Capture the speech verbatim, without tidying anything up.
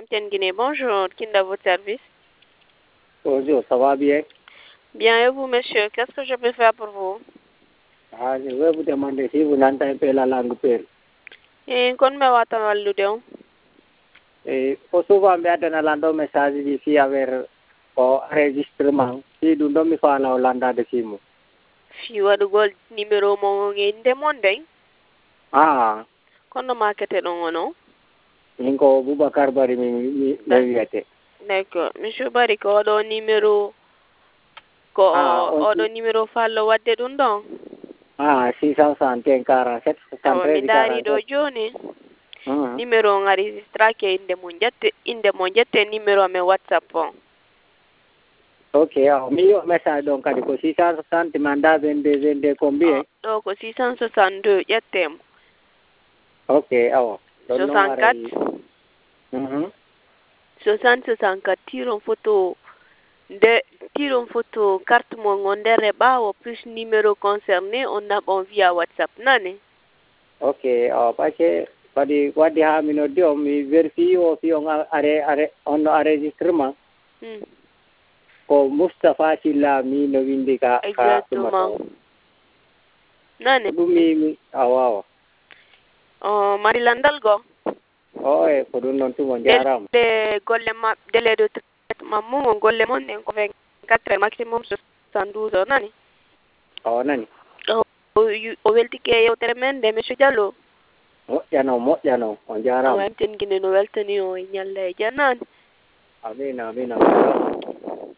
M T N Guinée, bonjour. Qui est à votre service? Bonjour, ça va bien? Bien, et vous, monsieur? Qu'est-ce que je peux faire pour vous? Ah, je vais vous demander si vous n'entendez la langue père. Et qu'on me va t'en l'udéon? Et pour souvent, bien, dans la message ici avec enregistrement. Si nous ne fa la Hollanda de Simo. Fi wadu gol numéro mo ngende monde. Ah, Kono marketé don wono? Ninko Boubacar Bari mi mi mi D'accord. Monsieur Bari ko odo numéro ko Ah, odo numéro fallo wadde dun don? Ah, six cent soixante-quinze quarante-sept soixante-treize mi dari do joni. Hmm. Numéro ngari registra ke inde mo jette inde mo jette numéro me WhatsApp on. Ok, alors, mi yo message donc kadi ko six cent soixante manda vingt-deux vingt-deux combien? Do ko six cent soixante-deux jettem. Ok, alors. soixante-quatre. Mhm. soixante soixante-quatre tiron photo de tiron photo carte mo ngondere bawo plus numéro concerné on a bon via WhatsApp nane. Ok, oh, parce que kadi wadi ha mino dio mi vérifie o fi on are are on enregistrement. Hmm. Ko Mustafa Silla mi no windi ka Exactement. Nane. Dumi mi awawa. Oh, Marilandal go. Oh, e ko dun non tumo jaram. De golle ma délai de traitement mo golle mon en ko vingt-quatre maximum soixante-douze heures nani. Oh nani. Oh, o welti ke yo termen de monsieur Diallo. Moƴƴano moƴƴano on jarama. O M T N Guinée no weltani o e ñalla e jannade. Amina amina.